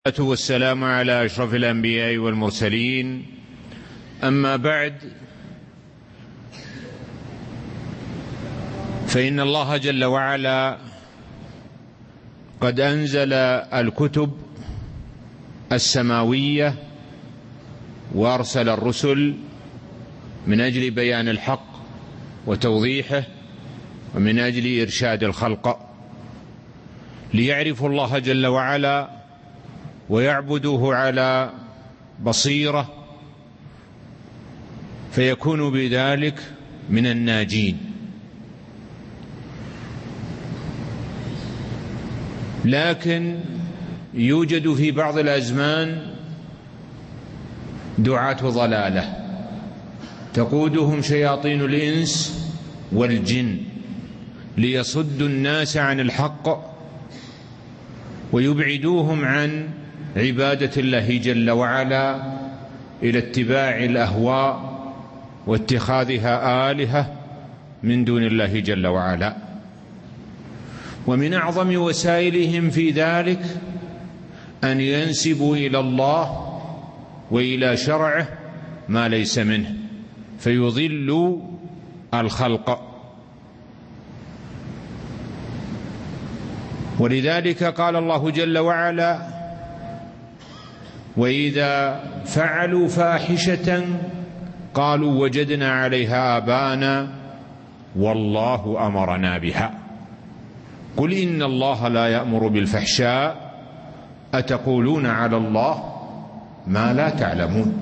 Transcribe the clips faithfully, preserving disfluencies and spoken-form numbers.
والسلام على أشرف الأنبياء والمرسلين. أما بعد، فإن الله جل وعلا قد أنزل الكتب السماوية وأرسل الرسل من أجل بيان الحق وتوضيحه ومن أجل إرشاد الخلق ليعرفوا الله جل وعلا ويعبدوه على بصيرة، فيكونوا بذلك من الناجين. لكن يوجد في بعض الأزمان دعاة ضلالة تقودهم شياطين الإنس والجن ليصدوا الناس عن الحق ويبعدوهم عن عبادة الله جل وعلا إلى اتباع الأهواء واتخاذها آلهة من دون الله جل وعلا. ومن أعظم وسائلهم في ذلك أن ينسبوا إلى الله وإلى شرعه ما ليس منه فيضلوا الخلق. ولذلك قال الله جل وعلا: وإذا فعلوا فاحشة قالوا وجدنا عليها آباءنا والله أمرنا بها قل إن الله لا يأمر بالفحشاء أتقولون على الله ما لا تعلمون.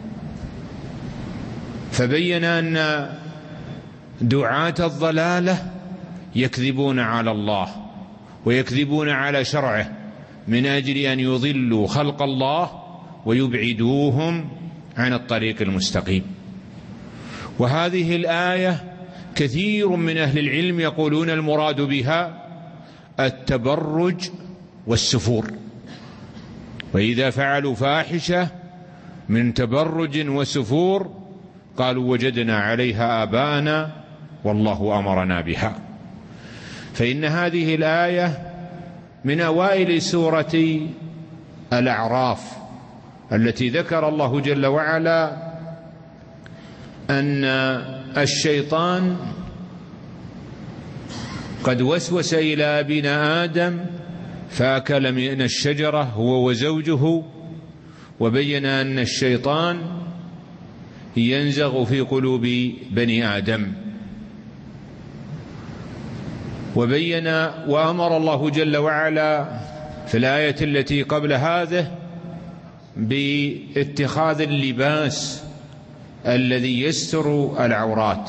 فبين أن دعاة الضلالة يكذبون على الله ويكذبون على شرعه من أجل أن يضلوا خلق الله ويبعدوهم عن الطريق المستقيم. وهذه الآية كثير من أهل العلم يقولون المراد بها التبرج والسفور. وإذا فعلوا فاحشة من تبرج وسفور قالوا وجدنا عليها آباءنا والله أمرنا بها. فإن هذه الآية من أوائل سورة الأعراف التي ذكر الله جل وعلا أن الشيطان قد وسوس إلى أبينا آدم فأكل من الشجرة هو وزوجه، وبين أن الشيطان ينزغ في قلوب بني آدم. وبين وأمر الله جل وعلا في الآية التي قبل هذه باتخاذ اللباس الذي يستر العورات،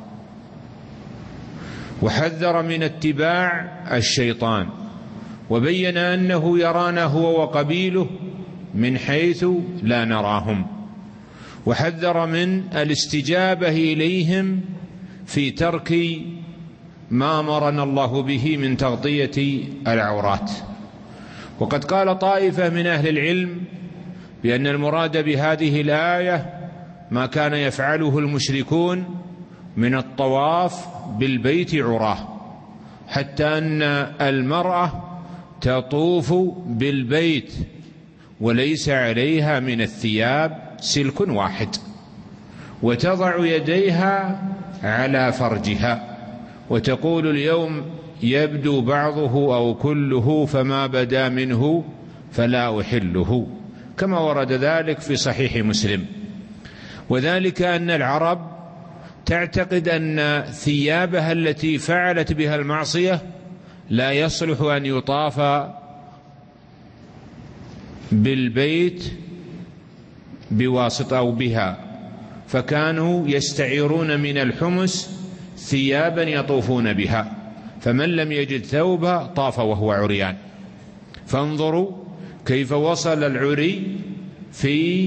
وحذر من اتباع الشيطان، وبين أنه يرانا هو وقبيله من حيث لا نراهم، وحذر من الاستجابة إليهم في ترك ما أمرنا الله به من تغطية العورات. وقد قال طائفة من أهل العلم بأن المراد بهذه الآية ما كان يفعله المشركون من الطواف بالبيت عراه، حتى أن المرأة تطوف بالبيت وليس عليها من الثياب سلك واحد، وتضع يديها على فرجها وتقول اليوم يبدو بعضه أو كله فما بدا منه فلا أحله، كما ورد ذلك في صحيح مسلم. وذلك أن العرب تعتقد أن ثيابها التي فعلت بها المعصية لا يصلح أن يطاف بالبيت بواسطة أو بها، فكانوا يستعيرون من الحمس ثيابا يطوفون بها، فمن لم يجد ثوبا طاف وهو عريان. فانظروا كيف وصل العري في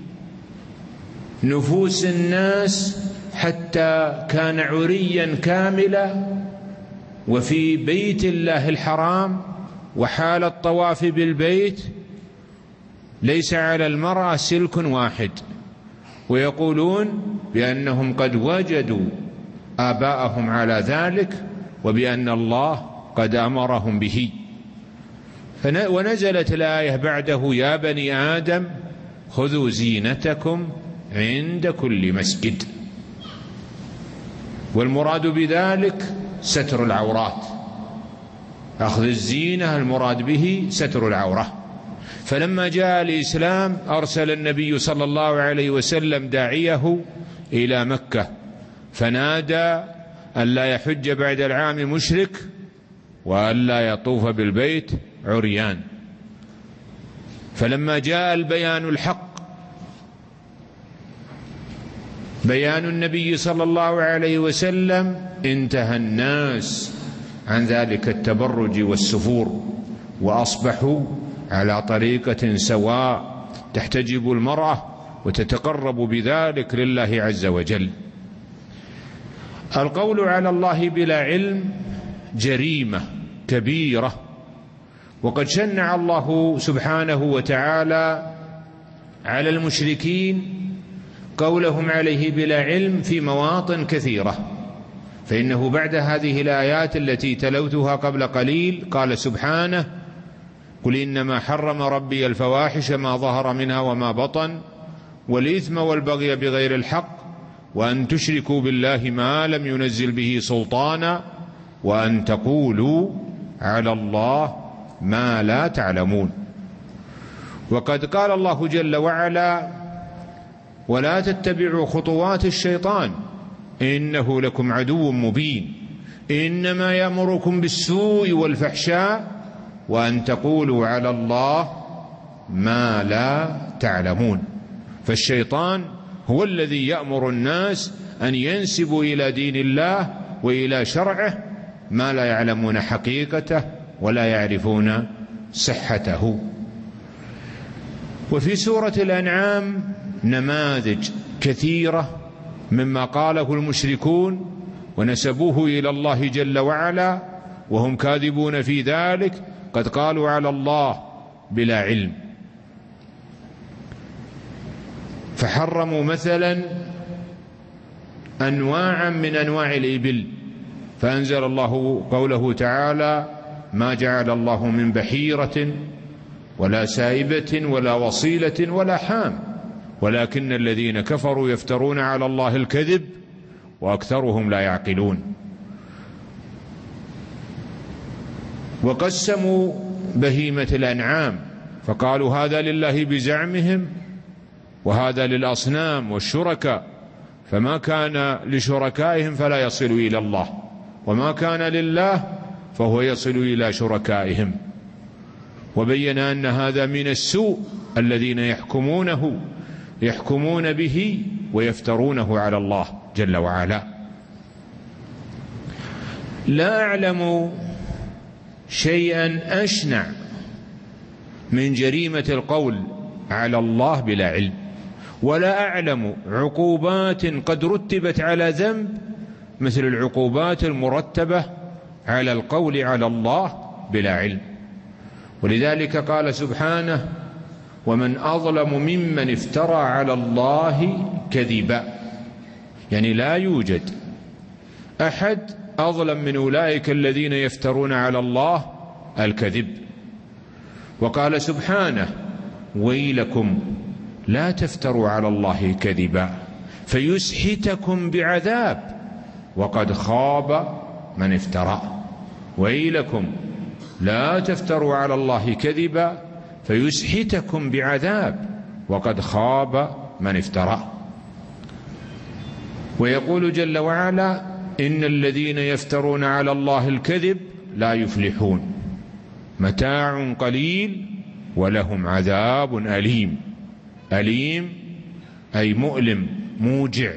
نفوس الناس حتى كان عريا كاملا وفي بيت الله الحرام، وحال الطواف بالبيت ليس على المرأة سلك واحد، ويقولون بأنهم قد وجدوا آباءهم على ذلك وبأن الله قد أمرهم به. ونزلت الآية بعده: يا بني آدم خذوا زينتكم عند كل مسجد. والمراد بذلك ستر العورات، أخذ الزينة المراد به ستر العورة. فلما جاء الإسلام أرسل النبي صلى الله عليه وسلم داعيه إلى مكة فنادى أن لا يحج بعد العام مشرك وأن لا يطوف بالبيت عريان. فلما جاء البيان الحق بيان النبي صلى الله عليه وسلم انتهى الناس عن ذلك التبرج والسفور، وأصبحوا على طريقة سواء تحتجب المرأة وتتقرب بذلك لله عز وجل. القول على الله بلا علم جريمة كبيرة، وقد شنع الله سبحانه وتعالى على المشركين قولهم عليه بلا علم في مواطن كثيرة. فإنه بعد هذه الآيات التي تلوتها قبل قليل قال سبحانه: قل إنما حرم ربي الفواحش ما ظهر منها وما بطن والإثم والبغي بغير الحق وأن تشركوا بالله ما لم ينزل به سلطانا وأن تقولوا على الله ما لا تعلمون. وقد قال الله جل وعلا: ولا تتبعوا خطوات الشيطان إنه لكم عدو مبين إنما يأمركم بالسوء والفحشاء وأن تقولوا على الله ما لا تعلمون. فالشيطان هو الذي يأمر الناس أن ينسبوا إلى دين الله وإلى شرعه ما لا يعلمون حقيقته ولا يعرفون صحته. وفي سورة الأنعام نماذج كثيرة مما قاله المشركون ونسبوه إلى الله جل وعلا وهم كاذبون في ذلك، قد قالوا على الله بلا علم. فحرموا مثلا أنواعا من أنواع الإبل، فأنزل الله قوله تعالى: ما جعل الله من بحيرة ولا سائبة ولا وصيلة ولا حام ولكن الذين كفروا يفترون على الله الكذب وأكثرهم لا يعقلون. وقسموا بهيمة الأنعام فقالوا هذا لله بزعمهم وهذا للأصنام والشركاء، فما كان لشركائهم فلا يصل إلى الله وما كان لله فهو يصل إلى شركائهم. وبين أن هذا من السوء الذين يحكمونه يحكمون به ويفترونه على الله جل وعلا. لا أعلم شيئا أشنع من جريمة القول على الله بلا علم، ولا أعلم عقوبات قد رتبت على ذنب مثل العقوبات المرتبة على القول على الله بلا علم. ولذلك قال سبحانه: ومن أظلم ممن افترى على الله كذبا. يعني لا يوجد أحد أظلم من أولئك الذين يفترون على الله الكذب. وقال سبحانه: ويلكم لا تفتروا على الله كذبا فيسحتكم بعذاب وقد خاب من افترى. ويلكم لا تفتروا على الله كذبا فيسحتكم بعذاب وقد خاب من افترى. ويقول جل وعلا: إن الذين يفترون على الله الكذب لا يفلحون متاع قليل ولهم عذاب أليم. أليم أي مؤلم موجع.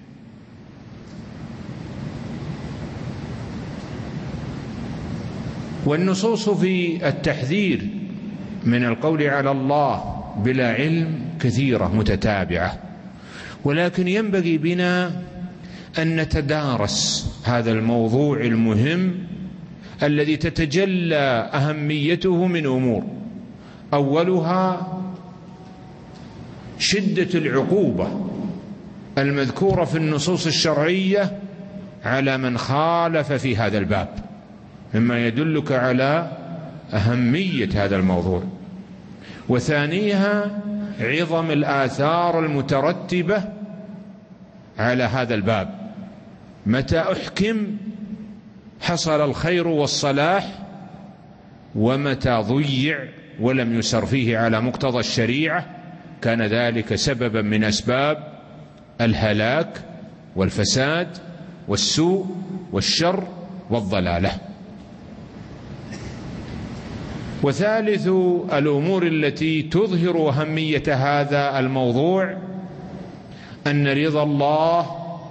والنصوص في التحذير من القول على الله بلا علم كثيرة متتابعة، ولكن ينبغي بنا أن نتدارس هذا الموضوع المهم الذي تتجلى أهميته من أمور. أولها شدة العقوبة المذكورة في النصوص الشرعية على من خالف في هذا الباب، مما يدلك على أهمية هذا الموضوع، وثانيها عظم الآثار المترتبة على هذا الباب. متى أحكم حصل الخير والصلاح، ومتى ضيع ولم يسر فيه على مقتضى الشريعة كان ذلك سببا من أسباب الهلاك والفساد والسوء والشر والضلالة. وثالث الأمور التي تظهر أهمية هذا الموضوع أن رضا الله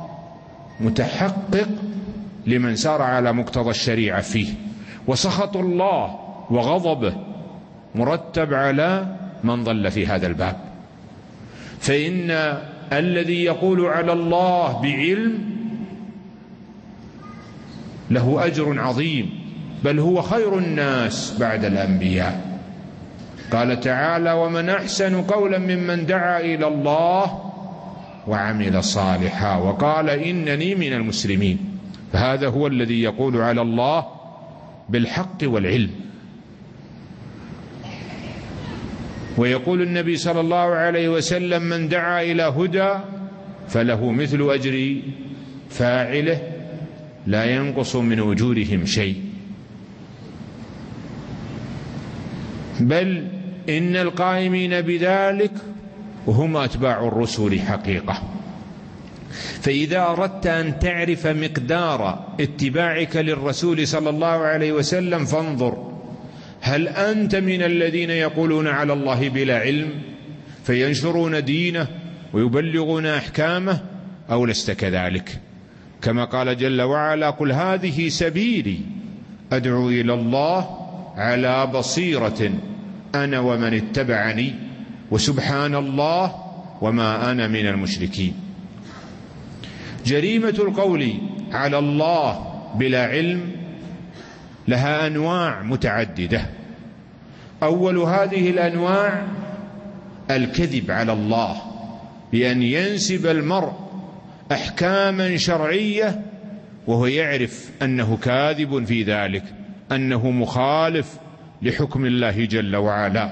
متحقق لمن سار على مقتضى الشريعة فيه، وسخط الله وغضبه مرتب على من ضل في هذا الباب. فإن الذي يقول على الله بعلم له أجر عظيم، بل هو خير الناس بعد الأنبياء. قال تعالى: ومن أحسن قولا ممن دعا إلى الله وعمل صالحا وقال إنني من المسلمين. فهذا هو الذي يقول على الله بالحق والعلم. ويقول النبي صلى الله عليه وسلم: من دعا إلى هدى فله مثل أجر فاعله لا ينقص من أجورهم شيء. بل إن القائمين بذلك هم أتباع الرسل حقيقة. فإذا أردت أن تعرف مقدار اتباعك للرسول صلى الله عليه وسلم فانظر هل أنت من الذين يقولون على الله بلا علم فينشرون دينه ويبلغون أحكامه، أو لست كذلك؟ كما قال جل وعلا: قل هذه سبيلي أدعو إلى الله على بصيرة أنا ومن اتبعني وسبحان الله وما أنا من المشركين. جريمة القول على الله بلا علم لها أنواع متعددة. أول هذه الأنواع الكذب على الله، بأن ينسب المرء أحكاما شرعية وهو يعرف أنه كاذب في ذلك، أنه مخالف لحكم الله جل وعلا.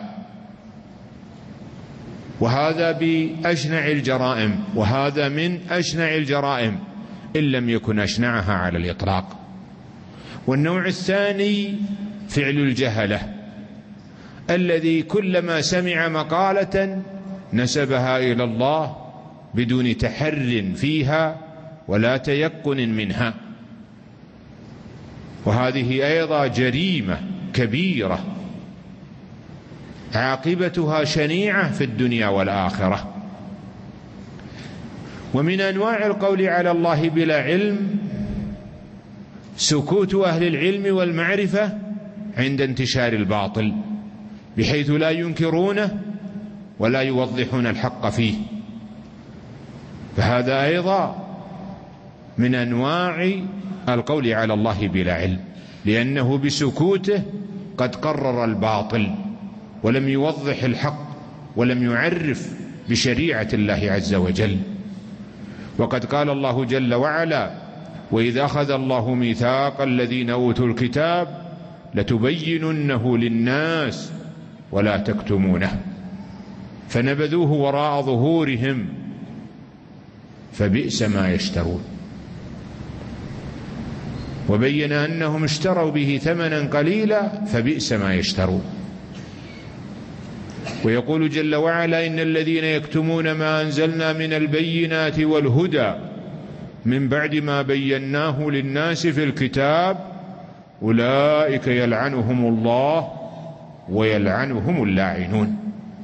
وهذا بأشنع الجرائم، وهذا من أشنع الجرائم إن لم يكن أشنعها على الإطلاق. والنوع الثاني فعل الجهلة، الذي كلما سمع مقالة نسبها إلى الله بدون تحر فيها ولا تيقن منها، وهذه أيضا جريمة كبيرة عاقبتها شنيعة في الدنيا والآخرة. ومن أنواع القول على الله بلا علم سكوت أهل العلم والمعرفة عند انتشار الباطل، بحيث لا ينكرونه ولا يوضحون الحق فيه. فهذا أيضا من أنواع القول على الله بلا علم، لأنه بسكوته قد قرر الباطل ولم يوضح الحق ولم يعرف بشريعة الله عز وجل. وقد قال الله جل وعلا: وإذا أخذ الله ميثاق الذين أوتوا الكتاب لتبيننه للناس ولا تكتمونه فنبذوه وراء ظهورهم فبئس ما يشترون. وبين أنهم اشتروا به ثمنا قليلا فبئس ما يشترون. ويقول جل وعلا: إن الذين يكتمون ما أنزلنا من البينات والهدى من بعد ما بيناه للناس في الكتاب أولئك يلعنهم الله ويلعنهم اللاعنون.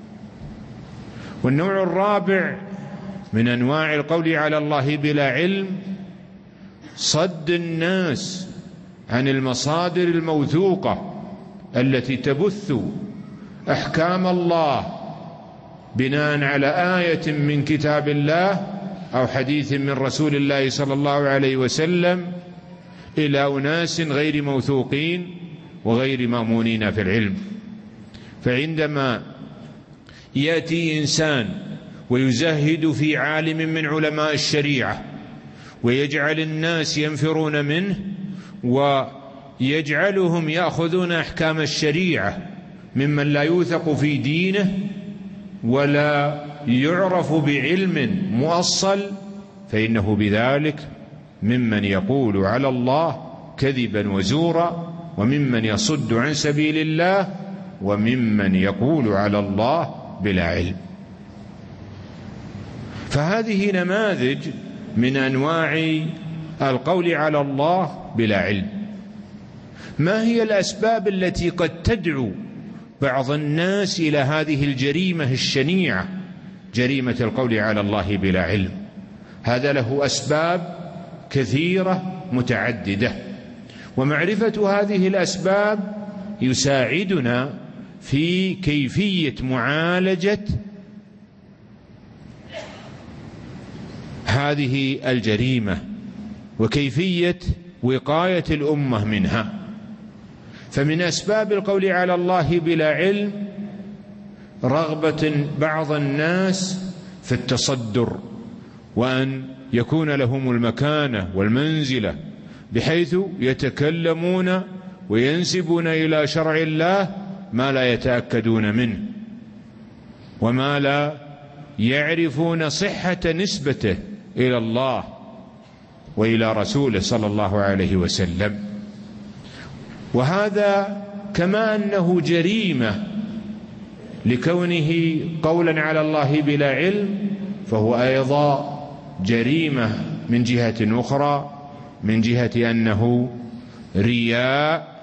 والنوع الرابع من أنواع القول على الله بلا علم صد الناس عن المصادر الموثوقة التي تبث أحكام الله بناء على آية من كتاب الله أو حديث من رسول الله صلى الله عليه وسلم إلى أناس غير موثوقين وغير مأمونين في العلم. فعندما يأتي إنسان ويزهد في عالم من علماء الشريعة ويجعل الناس ينفرون منه يجعلهم يأخذون أحكام الشريعة ممن لا يوثق في دينه ولا يعرف بعلم مؤصل، فإنه بذلك ممن يقول على الله كذبا وزورا، وممن يصد عن سبيل الله، وممن يقول على الله بلا علم. فهذه نماذج من أنواع القول على الله بلا علم. ما هي الأسباب التي قد تدعو بعض الناس إلى هذه الجريمة الشنيعة، جريمة القول على الله بلا علم؟ هذا له أسباب كثيرة متعددة، ومعرفة هذه الأسباب يساعدنا في كيفية معالجة هذه الجريمة وكيفية وقاية الأمة منها. فمن أسباب القول على الله بلا علم رغبة بعض الناس في التصدر، وأن يكون لهم المكانة والمنزلة بحيث يتكلمون وينسبون إلى شرع الله ما لا يتأكدون منه، وما لا يعرفون صحة نسبته إلى الله وإلى رسوله صلى الله عليه وسلم. وهذا كما أنه جريمة لكونه قولا على الله بلا علم، فهو أيضا جريمة من جهة أخرى، من جهة أنه رياء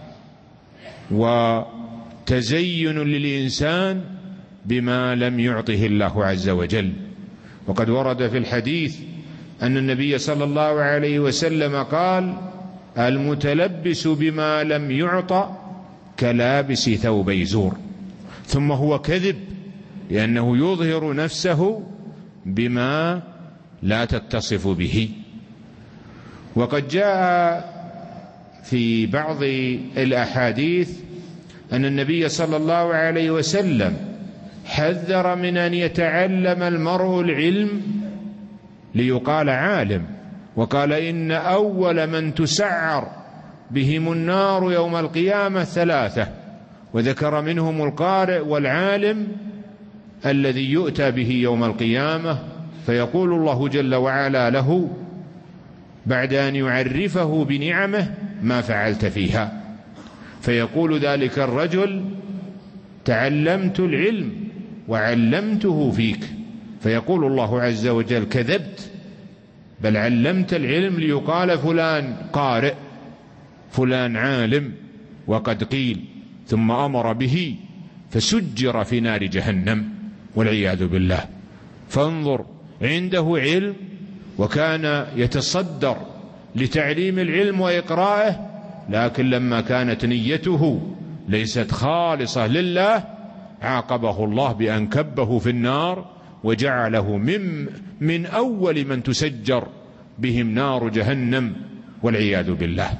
وتزين للإنسان بما لم يعطه الله عز وجل. وقد ورد في الحديث أن النبي صلى الله عليه وسلم قال: المتلبس بما لم يعطى كلابس ثوبي زور. ثم هو كذب لأنه يظهر نفسه بما لا تتصف به. وقد جاء في بعض الأحاديث أن النبي صلى الله عليه وسلم حذر من أن يتعلم المرء العلم ليقال عالم، وقال: إن أول من تسعر بهم النار يوم القيامة ثلاثة، وذكر منهم القارئ والعالم الذي يؤتى به يوم القيامة، فيقول الله جل وعلا له بعد أن يعرفه بنعمه: ما فعلت فيها؟ فيقول ذلك الرجل: تعلمت العلم وعلمته فيك. فيقول الله عز وجل: كذبت، بل علمت العلم ليقال فلان قارئ، فلان عالم، وقد قيل. ثم أمر به فسجر في نار جهنم والعياذ بالله. فانظر، عنده علم وكان يتصدر لتعليم العلم وإقرائه، لكن لما كانت نيته ليست خالصة لله عاقبه الله بأن كبه في النار وجعله من, من أول من تسجر بهم نار جهنم والعياذ بالله.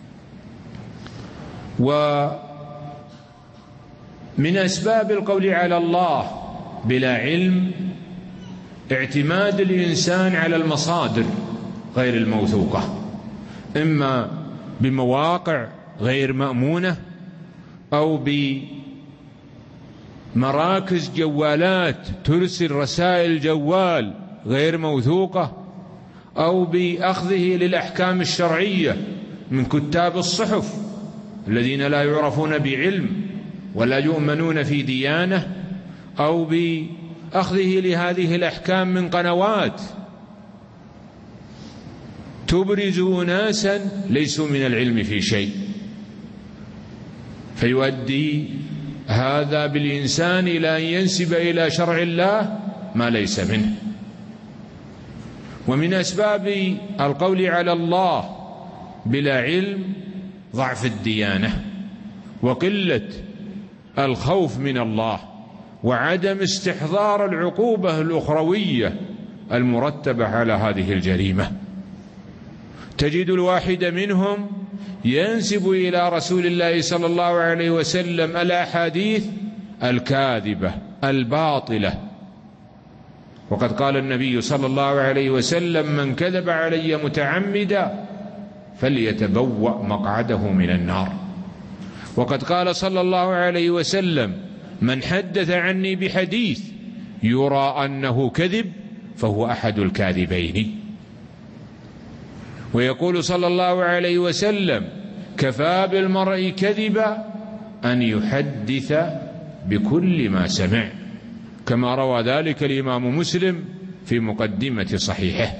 ومن أسباب القول على الله بلا علم اعتماد الإنسان على المصادر غير الموثوقة، إما بمواقع غير مأمونة، أو بمراكز جوالات ترسل رسائل جوال غير موثوقة، أو بأخذه للأحكام الشرعية من كتاب الصحف الذين لا يعرفون بعلم ولا يؤمنون في ديانة، أو بأخذه لهذه الأحكام من قنوات تبرز أناسا ليسوا من العلم في شيء، فيؤدي هذا بالإنسان إلى أن ينسب إلى شرع الله ما ليس منه. ومن أسباب القول على الله بلا علم ضعف الديانة وقلة الخوف من الله وعدم استحضار العقوبة الأخروية المرتبة على هذه الجريمة. تجد الواحد منهم ينسب إلى رسول الله صلى الله عليه وسلم الأحاديث الكاذبة الباطلة، وقد قال النبي صلى الله عليه وسلم: من كذب علي متعمدا فليتبوأ مقعده من النار. وقد قال صلى الله عليه وسلم: من حدث عني بحديث يرى أنه كذب فهو أحد الكاذبين. ويقول صلى الله عليه وسلم: كفى بالمرء كذبا أن يحدث بكل ما سمع، كما روى ذلك الإمام مسلم في مقدمة صحيحه.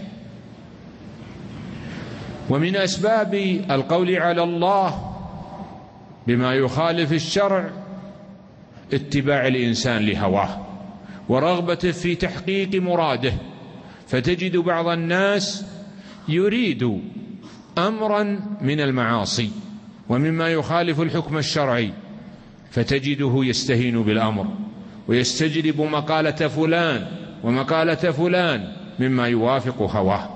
ومن أسباب القول على الله بما يخالف الشرع اتباع الإنسان لهواه ورغبته في تحقيق مراده، فتجد بعض الناس يريد أمرا من المعاصي ومما يخالف الحكم الشرعي، فتجده يستهين بالأمر ويستجلب مقالة فلان ومقالة فلان مما يوافق هواه.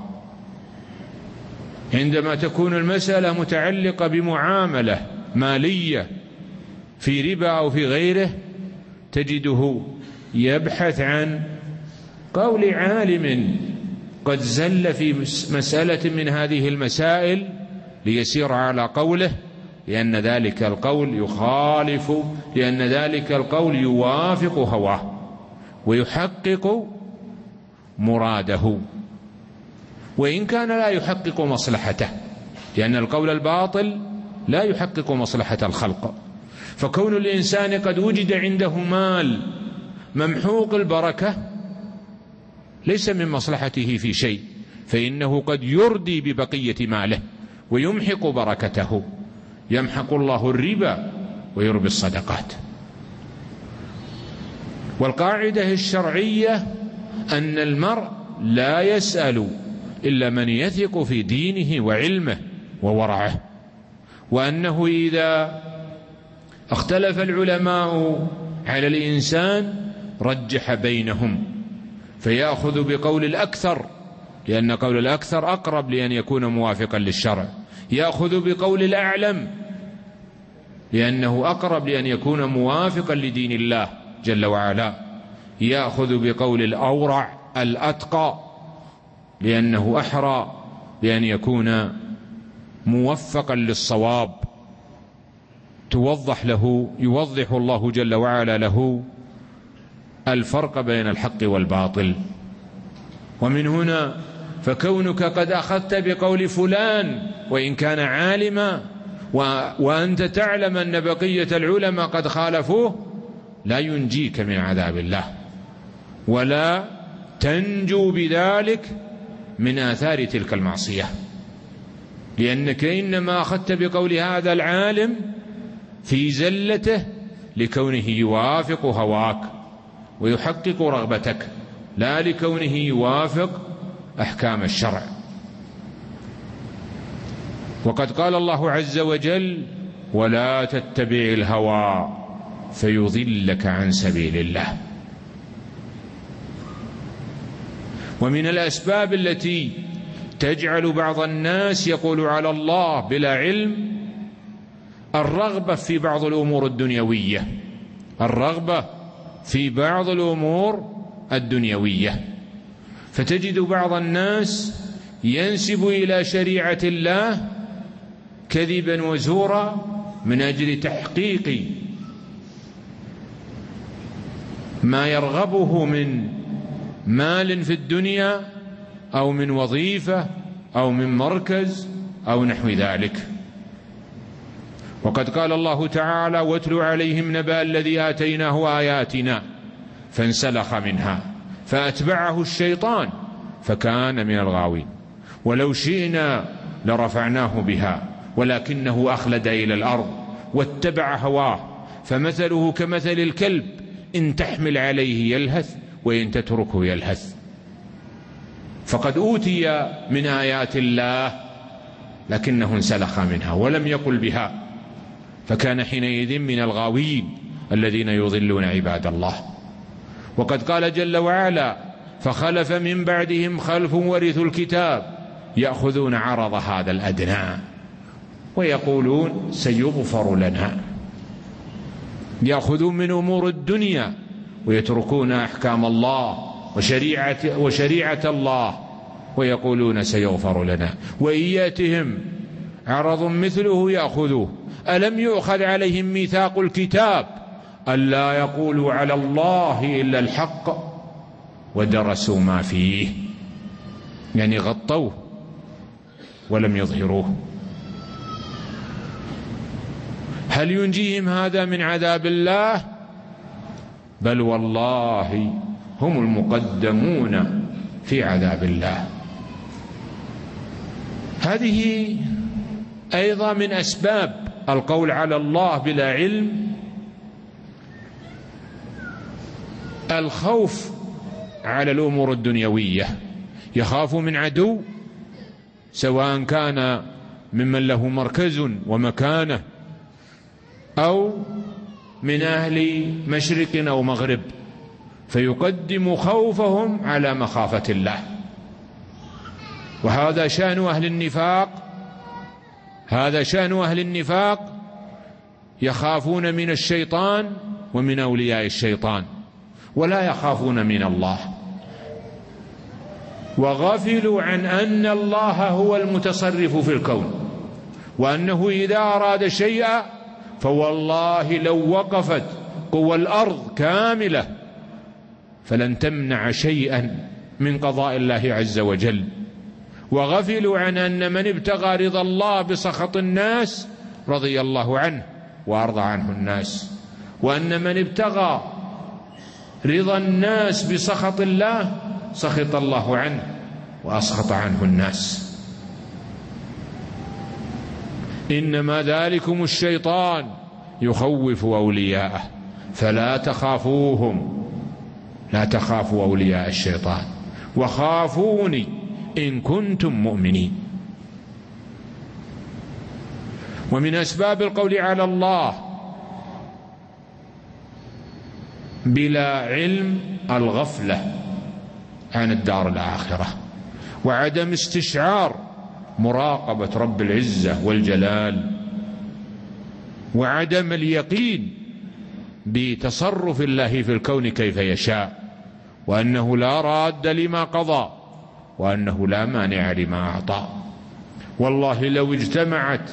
عندما تكون المسألة متعلقة بمعاملة مالية في ربا أو في غيره، تجده يبحث عن قول عالم قد زل في مسألة من هذه المسائل ليسير على قوله، لأن ذلك القول يخالف لأن ذلك القول يوافق هواه ويحقق مراده، وإن كان لا يحقق مصلحته، لأن القول الباطل لا يحقق مصلحة الخلق. فكون الإنسان قد وجد عنده مال ممحوق البركة ليس من مصلحته في شيء، فإنه قد يردي ببقية ماله ويمحق بركته. يمحق الله الربا ويربي الصدقات. والقاعدة الشرعية أن المرء لا يسأل إلا من يثق في دينه وعلمه وورعه، وأنه إذا اختلف العلماء على الإنسان رجح بينهم فيأخذ بقول الأكثر، لأن قول الأكثر أقرب لأن يكون موافقا للشرع، يأخذ بقول الأعلم لأنه أقرب لأن يكون موافقا لدين الله جل وعلا، يأخذ بقول الأورع الأتقى لأنه أحرى بأن يكون موفقا للصواب، توضح له يوضح الله جل وعلا له الفرق بين الحق والباطل. ومن هنا فكونك قد أخذت بقول فلان وإن كان عالما وأنت تعلم أن بقية العلماء قد خالفوه لا ينجيك من عذاب الله، ولا تنجو بذلك من آثار تلك المعصية، لأنك إنما أخذت بقول هذا العالم في زلته لكونه يوافق هواك ويحقق رغبتك، لا لكونه يوافق أحكام الشرع. وقد قال الله عز وجل: ولا تتبع الهوى فيضلك عن سبيل الله. ومن الأسباب التي تجعل بعض الناس يقول على الله بلا علم الرغبة في بعض الأمور الدنيوية الرغبة في بعض الأمور الدنيوية فتجد بعض الناس ينسب إلى شريعة الله كذبا وزورا من أجل تحقيق ما يرغبه من مال في الدنيا أو من وظيفة أو من مركز أو نحو ذلك. وقد قال الله تعالى: واتل عليهم نبأ الذي آتيناه آياتنا فانسلخ منها فأتبعه الشيطان فكان من الغاوين ولو شئنا لرفعناه بها ولكنه أخلد إلى الأرض واتبع هواه فمثله كمثل الكلب إن تحمل عليه يلهث وإن تتركه يلهث. فقد أوتي من آيات الله لكنه انسلخ منها ولم يقل بها فكان حينئذ من الغاوين الذين يضلون عباد الله. وقد قال جل وعلا: فخلف من بعدهم خلف ورثوا الكتاب يأخذون عرض هذا الأدنى ويقولون سيغفر لنا. يأخذون من أمور الدنيا ويتركون أحكام الله وشريعة, وشريعة الله ويقولون سيغفر لنا. وإن يأتهم عرض مثله يأخذوه. ألم يؤخذ عليهم ميثاق الكتاب ألا يقولوا على الله إلا الحق ودرسوا ما فيه، يعني غطوه ولم يظهروه. هل ينجيهم هذا من عذاب الله؟ بل والله هم المقدمون في عذاب الله. هذه أيضا من أسباب القول على الله بلا علم، الخوف على الأمور الدنيوية، يخاف من عدو سواء كان ممن له مركز ومكانة أو من أهل مشرق أو مغرب، فيقدم خوفهم على مخافة الله. وهذا شأن أهل النفاق، هذا شأن أهل النفاق، يخافون من الشيطان ومن أولياء الشيطان ولا يخافون من الله، وغفلوا عن أن الله هو المتصرف في الكون، وأنه إذا أراد شيئا فوالله لو وقفت قوى الأرض كاملة فلن تمنع شيئا من قضاء الله عز وجل. وغفلوا عن أن من ابتغى رضا الله بسخط الناس رضي الله عنه وأرضى عنه الناس، وأن من ابتغى رضا الناس بسخط الله سخط الله عنه وأسخط عنه الناس. إنما ذلكم الشيطان يخوف أولياءه فلا تخافوهم، لا تخافوا أولياء الشيطان وخافوني إن كنتم مؤمنين. ومن أسباب القول على الله بلا علم الغفلة عن الدار الآخرة، وعدم استشعار مراقبة رب العزة والجلال، وعدم اليقين بتصرف الله في الكون كيف يشاء، وأنه لا راد لما قضى، وأنه لا مانع لما أعطى. والله لو اجتمعت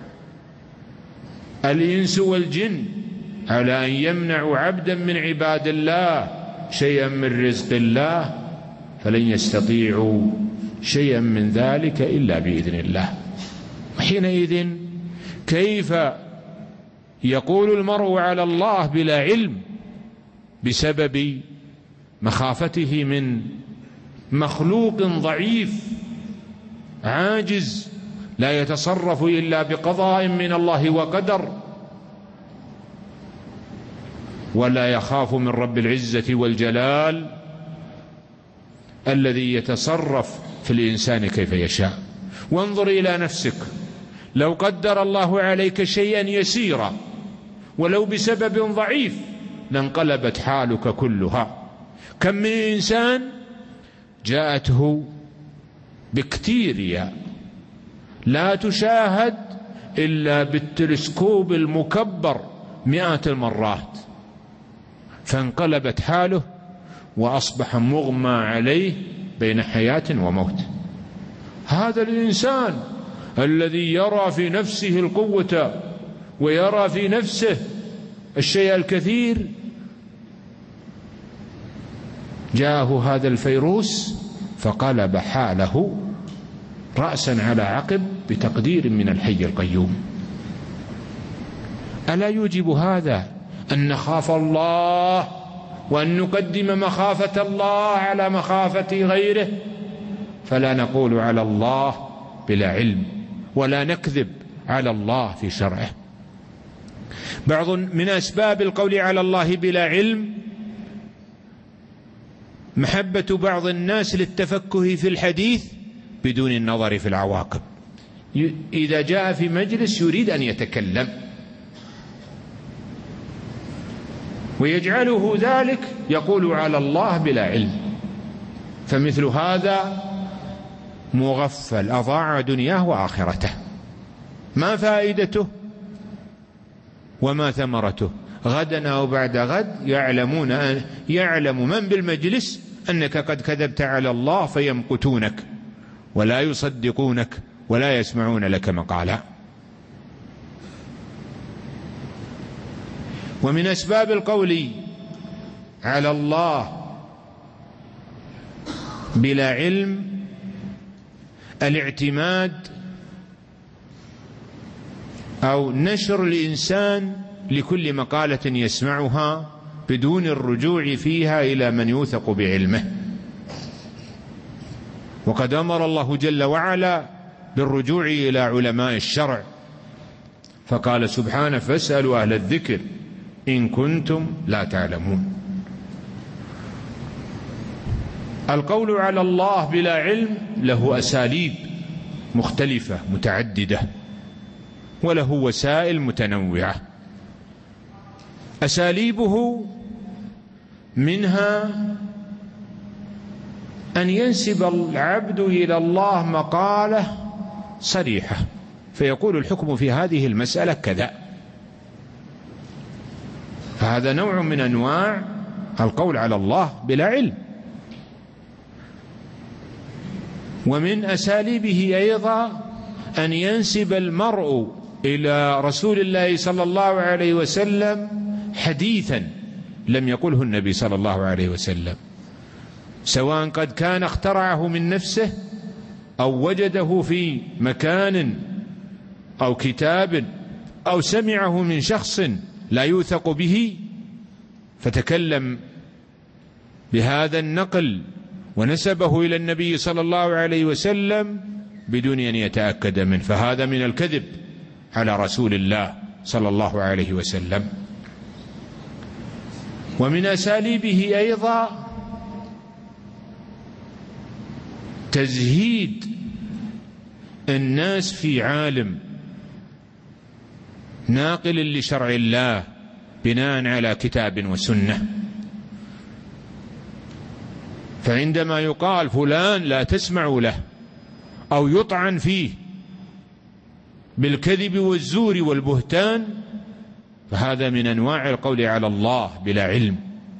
الإنس والجن على أن يمنعوا عبدا من عباد الله شيئا من رزق الله فلن يستطيعوا شيئا من ذلك إلا بإذن الله. وحينئذ كيف يقول المرء على الله بلا علم بسبب مخافته من مخلوق ضعيف عاجز لا يتصرف إلا بقضاء من الله وقدر، ولا يخاف من رب العزة والجلال الذي يتصرف في الإنسان كيف يشاء. وانظر إلى نفسك، لو قدر الله عليك شيئا يسيرا ولو بسبب ضعيف لانقلبت حالك كلها. كم من إنسان جاءته بكتيريا لا تشاهد إلا بالتلسكوب المكبر مئات المرات، فانقلبت حاله وأصبح مغمى عليه بين حياة وموت. هذا الإنسان الذي يرى في نفسه القوة ويرى في نفسه الشيء الكثير، جاءه هذا الفيروس فقلب حاله رأسا على عقب بتقدير من الحي القيوم. ألا يوجب هذا أن نخاف الله وأن نقدم مخافة الله على مخافة غيره؟ فلا نقول على الله بلا علم ولا نكذب على الله في شرعه. بعض من أسباب القول على الله بلا علم محبة بعض الناس للتفكه في الحديث بدون النظر في العواقب. إذا جاء في مجلس يريد أن يتكلم ويجعله ذلك يقول على الله بلا علم، فمثل هذا مغفل أضاع دنياه وآخرته. ما فائدته وما ثمرته؟ غدا أو بعد غد يعلمون أن يعلم من بالمجلس أنك قد كذبت على الله فيمقتونك ولا يصدقونك ولا يسمعون لك مقالا. ومن أسباب القول على الله بلا علم الاعتماد أو نشر الإنسان لكل مقالة يسمعها بدون الرجوع فيها إلى من يوثق بعلمه. وقد أمر الله جل وعلا بالرجوع إلى علماء الشرع، فقال سبحانه: فاسألوا أهل الذكر إن كنتم لا تعلمون. القول على الله بلا علم له أساليب مختلفة متعددة، وله وسائل متنوعة. أساليبه منها أن ينسب العبد إلى الله مقالة صريحة فيقول الحكم في هذه المسألة كذا، فهذا نوع من أنواع القول على الله بلا علم. ومن أساليبه أيضا أن ينسب المرء إلى رسول الله صلى الله عليه وسلم حديثا لم يقله النبي صلى الله عليه وسلم، سواء قد كان اخترعه من نفسه أو وجده في مكان أو كتاب أو سمعه من شخص لا يوثق به فتكلم بهذا النقل ونسبه إلى النبي صلى الله عليه وسلم بدون أن يتأكد منه، فهذا من الكذب على رسول الله صلى الله عليه وسلم. ومن أساليبه أيضا تزهيد الناس في عالم ناقل لشرع الله بناء على كتاب وسنة، فعندما يقال فلان لا تسمعوا له أو يطعن فيه بالكذب والزور والبهتان، فهذا من أنواع القول على الله بلا علم،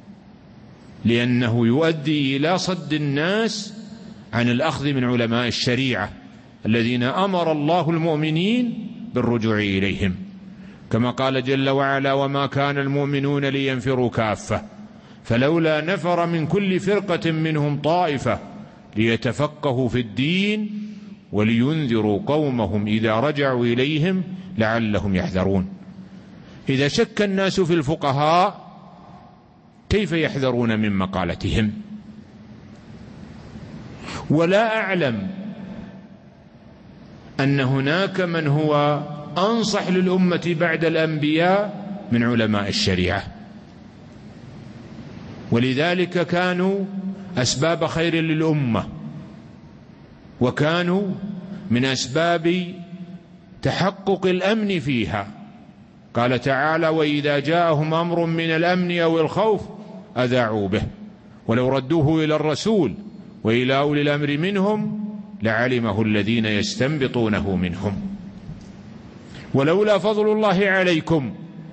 لأنه يؤدي إلى صد الناس عن الأخذ من علماء الشريعة الذين أمر الله المؤمنين بالرجوع إليهم، كما قال جل وعلا: وما كان المؤمنون لينفروا كافة فلولا نفر من كل فرقة منهم طائفة ليتفقهوا في الدين ولينذروا قومهم إذا رجعوا إليهم لعلهم يحذرون. إذا شك الناس في الفقهاء كيف يحذرون من مقالتهم؟ ولا أعلم أن هناك من هو أنصح للأمة بعد الأنبياء من علماء الشريعة، ولذلك كانوا أسباب خير للأمة، وكانوا من أسباب تحقق الأمن فيها. قال تعالى: وإذا جاءهم أمر من الأمن أو الخوف أذاعوا به ولو ردوه إلى الرسول وإلى أولي الأمر منهم لعلمه الذين يستنبطونه منهم ولولا فضل الله عليكم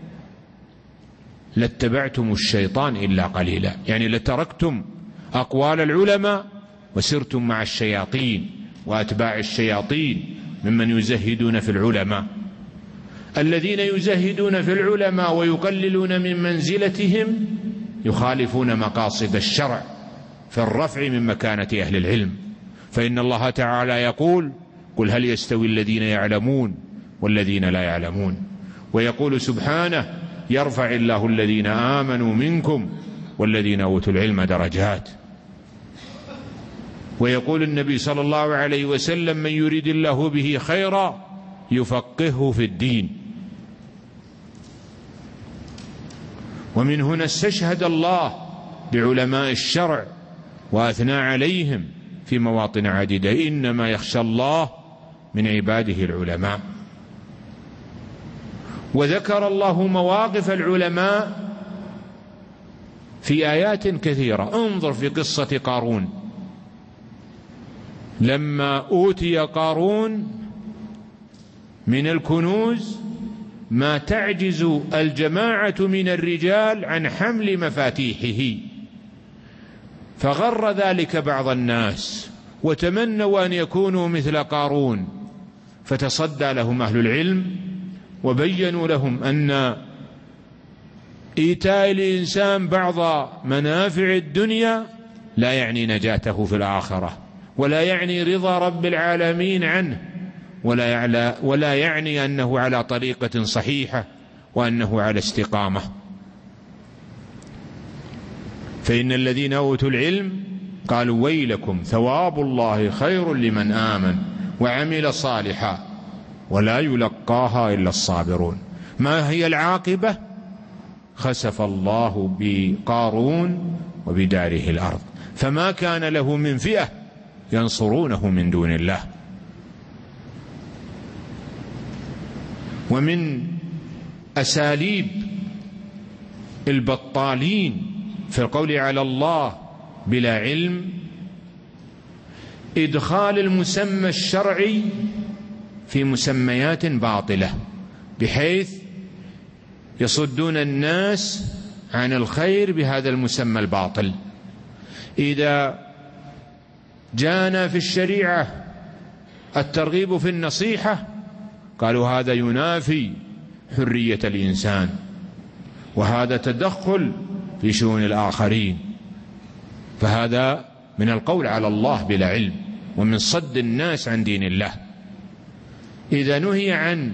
لاتبعتم الشيطان إلا قليلا، يعني لتركتم أقوال العلماء وسرتم مع الشياطين وأتباع الشياطين ممن يزهدون في العلماء. الذين يزهدون في العلماء ويقللون من منزلتهم يخالفون مقاصد الشرع في الرفع من مكانة أهل العلم، فإن الله تعالى يقول: قل هل يستوي الذين يعلمون والذين لا يعلمون. ويقول سبحانه: يرفع الله الذين آمنوا منكم والذين أوتوا العلم درجات. ويقول النبي صلى الله عليه وسلم: من يريد الله به خيرا يفقهه في الدين. ومن هنا استشهد الله بعلماء الشرع وأثنى عليهم في مواطن عديدة: إنما يخشى الله من عباده العلماء. وذكر الله مواقف العلماء في آيات كثيرة. انظر في قصة قارون، لما أوتي قارون من الكنوز ما تعجز الجماعة من الرجال عن حمل مفاتيحه، فغر ذلك بعض الناس وتمنوا أن يكونوا مثل قارون، فتصدى لهم أهل العلم وبينوا لهم أن إيتاء الإنسان بعض منافع الدنيا لا يعني نجاته في الآخرة، ولا يعني رضا رب العالمين عنه، ولا يعلى ولا يعني أنه على طريقة صحيحة وأنه على استقامة. فإن الذين أوتوا العلم قالوا ويلكم ثواب الله خير لمن آمن وعمل صالحا ولا يلقاها إلا الصابرون. ما هي العاقبة؟ خسف الله بقارون وبداره الأرض فما كان له من فئة ينصرونه من دون الله. ومن أساليب البطالين في القول على الله بلا علم إدخال المسمى الشرعي في مسميات باطلة، بحيث يصدون الناس عن الخير بهذا المسمى الباطل. إذا جاءنا في الشريعة الترغيب في النصيحة قالوا هذا ينافي حرية الإنسان، وهذا تدخل في شؤون الآخرين، فهذا من القول على الله بلا علم ومن صد الناس عن دين الله. إذا نهي عن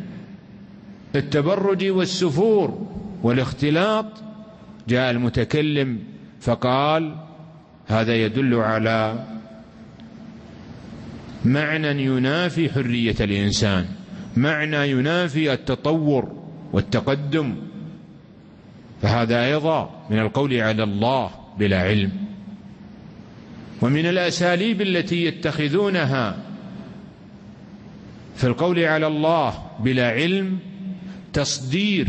التبرج والسفور والاختلاط جاء المتكلم فقال هذا يدل على معنى ينافي حرية الإنسان، معنى ينافي التطور والتقدم، فهذا أيضا من القول على الله بلا علم. ومن الأساليب التي يتخذونها في القول على الله بلا علم تصدير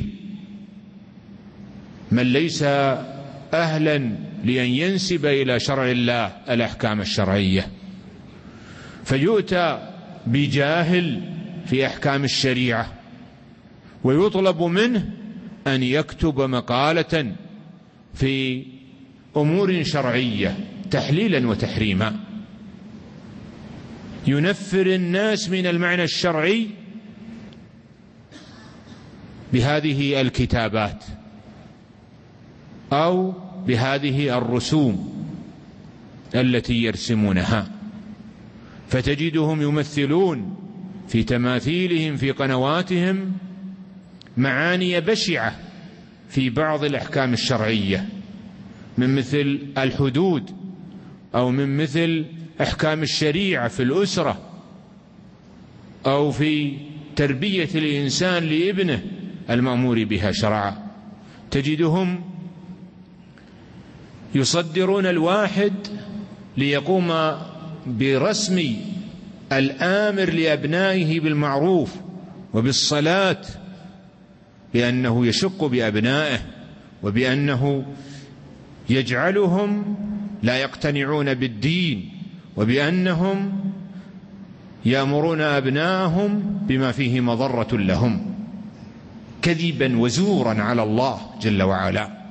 من ليس أهلا لأن ينسب إلى شرع الله الأحكام الشرعية، فيؤتى بجاهل في أحكام الشريعة ويطلب منه أن يكتب مقالة في أمور شرعية تحليلا وتحريما، ينفر الناس من المعنى الشرعي بهذه الكتابات أو بهذه الرسوم التي يرسمونها. فتجدهم يمثلون في تماثيلهم في قنواتهم معاني بشعة في بعض الأحكام الشرعية، من مثل الحدود أو من مثل أحكام الشريعة في الأسرة أو في تربية الإنسان لابنه المأمور بها شرعا. تجدهم يصدرون الواحد ليقوم برسم الآمر لأبنائه بالمعروف وبالصلاة بأنه يشق بأبنائه، وبأنه يجعلهم لا يقتنعون بالدين، وبأنهم يأمرون أبنائهم بما فيه مضرة لهم، كذبا وزورا على الله جل وعلا.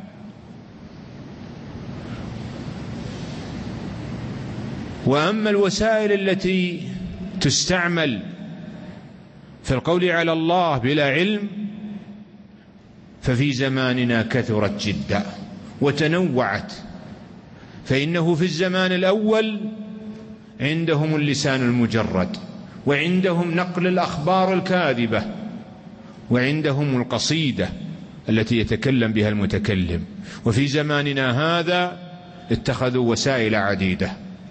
وأما الوسائل التي تستعمل في القول على الله بلا علم ففي زماننا كثرت جدا وتنوعت. فإنه في الزمان الأول عندهم اللسان المجرد، وعندهم نقل الأخبار الكاذبة، وعندهم القصيدة التي يتكلم بها المتكلم. وفي زماننا هذا اتخذوا وسائل عديدة،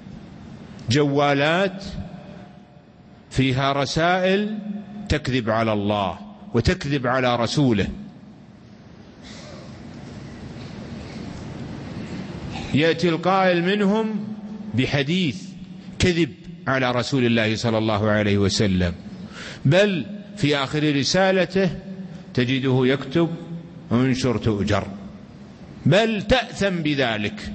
جوالات فيها رسائل تكذب على الله وتكذب على رسوله. يأتي القائل منهم بحديث كذب على رسول الله صلى الله عليه وسلم، بل في آخر رسالته تجده يكتب انشر تؤجر، بل تأثم بذلك.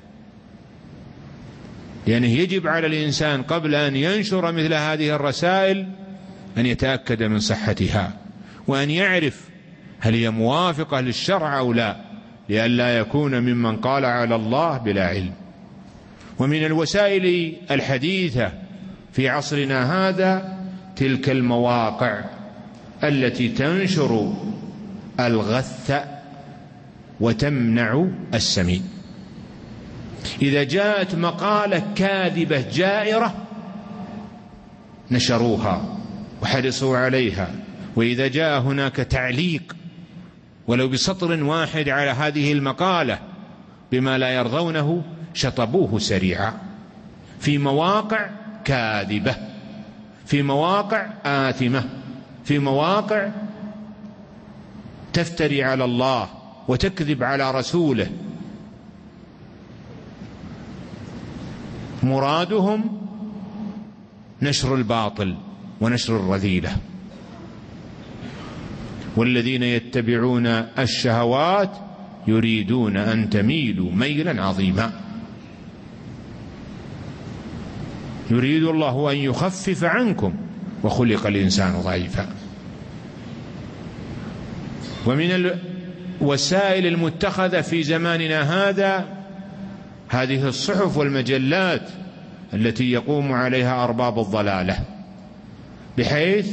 يعني يجب على الإنسان قبل أن ينشر مثل هذه الرسائل أن يتأكد من صحتها، وأن يعرف هل هي موافقة للشرع أو لا، لئلا يكون ممن قال على الله بلا علم. ومن الوسائل الحديثة في عصرنا هذا تلك المواقع التي تنشر الغث وتمنع السمين. إذا جاءت مقالة كاذبة جائرة نشروها وحرصوا عليها، وإذا جاء هناك تعليق ولو بسطر واحد على هذه المقالة بما لا يرضونه شطبوه سريعا، في مواقع كاذبة، في مواقع آثمة، في مواقع تفتري على الله وتكذب على رسوله. مرادهم نشر الباطل ونشر الرذيلة. والذين يتبعون الشهوات يريدون أن تميلوا ميلا عظيما. يريد الله أن يخفف عنكم وخلق الإنسان ضعيفا. ومن الوسائل المتخذة في زماننا هذا هذه الصحف والمجلات التي يقوم عليها أرباب الضلالة، بحيث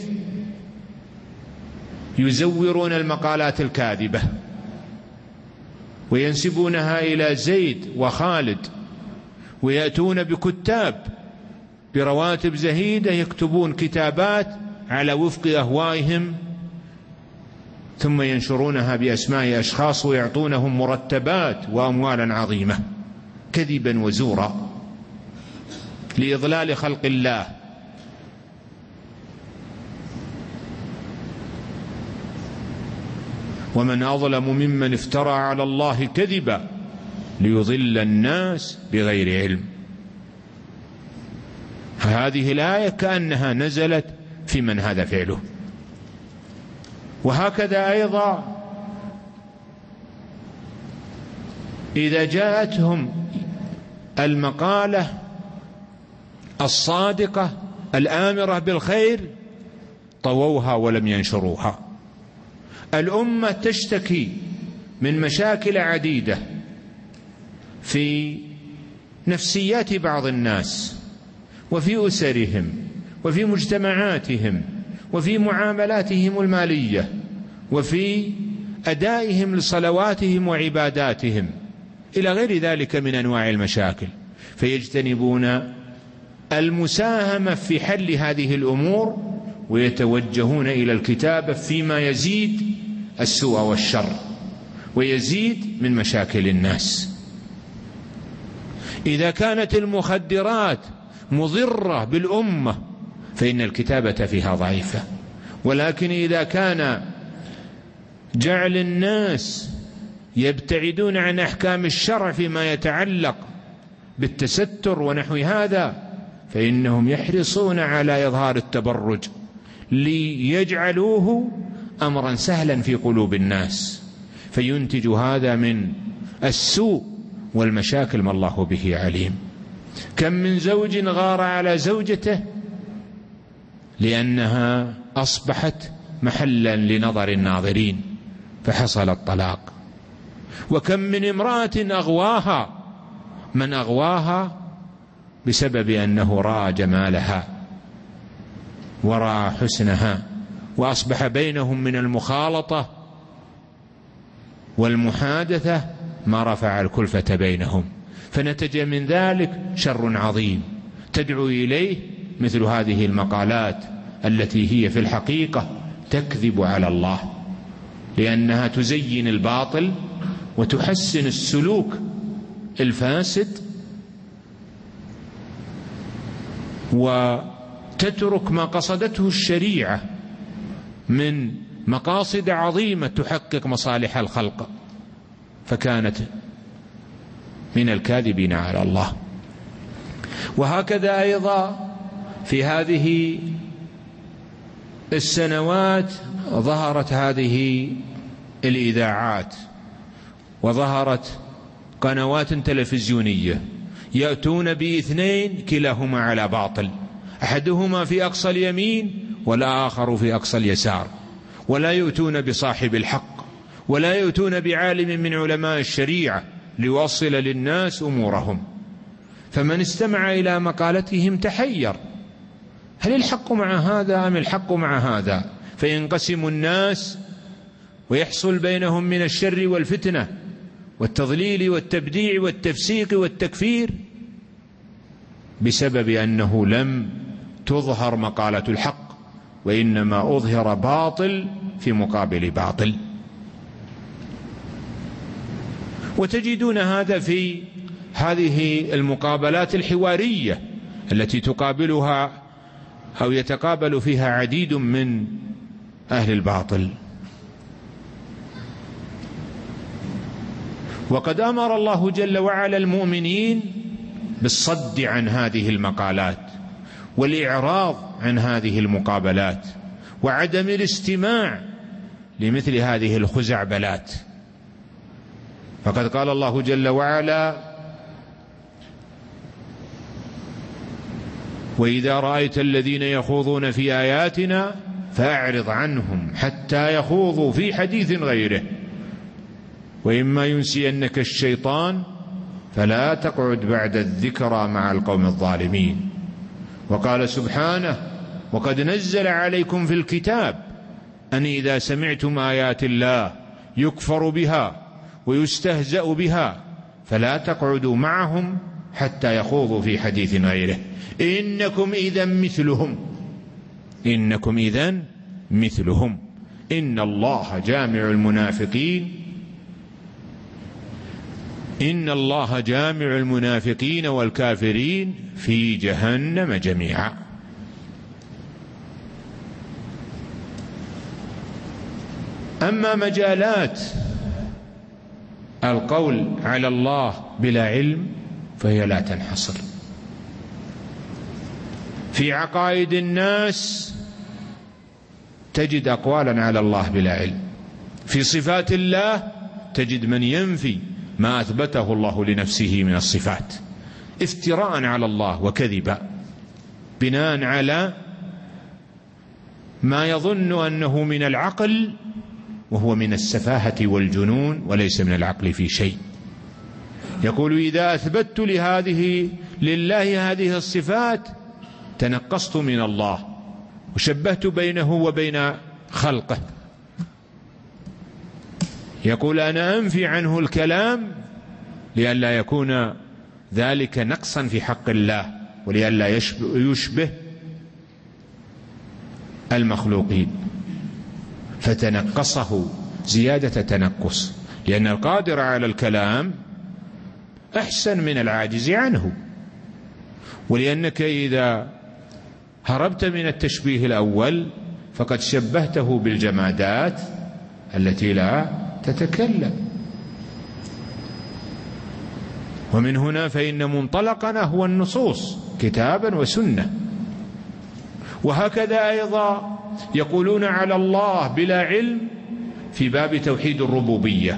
يزورون المقالات الكاذبة وينسبونها إلى زيد وخالد، ويأتون بكتاب برواتب زهيدة يكتبون كتابات على وفق أهوائهم، ثم ينشرونها بأسماء أشخاص ويعطونهم مرتبات وأموالا عظيمة كذبا وزورا لإضلال خلق الله. ومن أظلم ممن افترى على الله كذبا ليضل الناس بغير علم. هذه الآية كأنها نزلت في من هذا فعله. وهكذا أيضا إذا جاءتهم المقالة الصادقة الآمرة بالخير طووها ولم ينشروها. الأمة تشتكي من مشاكل عديدة في نفسيات بعض الناس وفي أسرهم وفي مجتمعاتهم وفي معاملاتهم المالية وفي أدائهم لصلواتهم وعباداتهم إلى غير ذلك من أنواع المشاكل، فيجتنبون المساهمة في حل هذه الأمور ويتوجهون إلى الكتابة فيما يزيد السوء والشر ويزيد من مشاكل الناس. إذا كانت المخدرات مضرة بالأمة فإن الكتابة فيها ضعيفة، ولكن إذا كان جعل الناس يبتعدون عن أحكام الشرع فيما يتعلق بالتستر ونحو هذا فإنهم يحرصون على إظهار التبرج ليجعلوه أمرا سهلا في قلوب الناس، فينتج هذا من السوء والمشاكل ما الله به عليم. كم من زوج غار على زوجته لأنها أصبحت محلا لنظر الناظرين فحصل الطلاق، وكم من امرأة أغواها من أغواها بسبب أنه رأى جمالها ورأى حسنها، وأصبح بينهم من المخالطة والمحادثة ما رفع الكلفة بينهم، فنتج من ذلك شر عظيم تدعو إليه مثل هذه المقالات التي هي في الحقيقة تكذب على الله، لأنها تزين الباطل وتحسن السلوك الفاسد وتترك ما قصدته الشريعة من مقاصد عظيمة تحقق مصالح الخلق، فكانت من الكاذبين على الله. وهكذا أيضا في هذه السنوات ظهرت هذه الإذاعات وظهرت قنوات تلفزيونية يأتون باثنين كلاهما على باطل، أحدهما في أقصى اليمين والآخر في أقصى اليسار، ولا يؤتون بصاحب الحق ولا يؤتون بعالم من علماء الشريعة ليوصل للناس أمورهم. فمن استمع إلى مقالتهم تحير، هل الحق مع هذا أم الحق مع هذا؟ فينقسم الناس ويحصل بينهم من الشر والفتنة والتضليل والتبديع والتفسيق والتكفير بسبب أنه لم تظهر مقالة الحق، وإنما أظهر باطل في مقابل باطل. وتجدون هذا في هذه المقابلات الحوارية التي تقابلها أو يتقابل فيها عديد من أهل الباطل. وقد أمر الله جل وعلا المؤمنين بالصد عن هذه المقالات والإعراض عن هذه المقابلات وعدم الاستماع لمثل هذه الخزعبلات. فقد قال الله جل وعلا: وإذا رأيت الذين يخوضون في آياتنا فأعرض عنهم حتى يخوضوا في حديث غيره وإما ينسينك الشيطان فلا تقعد بعد الذكرى مع القوم الظالمين. وقال سبحانه: وقد نزل عليكم في الكتاب أن إذا سمعتم آيات الله يكفر بها ويستهزأ بها فلا تقعدوا معهم حتى يخوضوا في حديث غيره إنكم إذا مثلهم إنكم إذا مثلهم إن الله جامع المنافقين إن الله جامع المنافقين والكافرين في جهنم جميعا. أما مجالات القول على الله بلا علم فهي لا تنحصر. في عقائد الناس تجد أقوالا على الله بلا علم، في صفات الله تجد من ينفي ما أثبته الله لنفسه من الصفات افتراء على الله وكذبا، بناء على ما يظن أنه من العقل وهو من السفاهة والجنون وليس من العقل في شيء. يقول: إذا أثبت لهذه لله هذه الصفات تنقصت من الله وشبهت بينه وبين خلقه. يقول: أنا أنفي عنه الكلام لئلا يكون ذلك نقصا في حق الله ولئلا يشبه المخلوقين، فتنقصه زيادة تنقص، لأن القادر على الكلام أحسن من العاجز عنه. ولأنك إذا هربت من التشبيه الأول فقد شبهته بالجمادات التي لا تتكلم. ومن هنا فإن منطلقنا هو النصوص كتابا وسنة. وهكذا أيضا يقولون على الله بلا علم في باب توحيد الربوبية،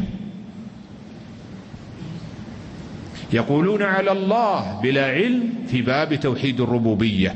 يقولون على الله بلا علم في باب توحيد الربوبية،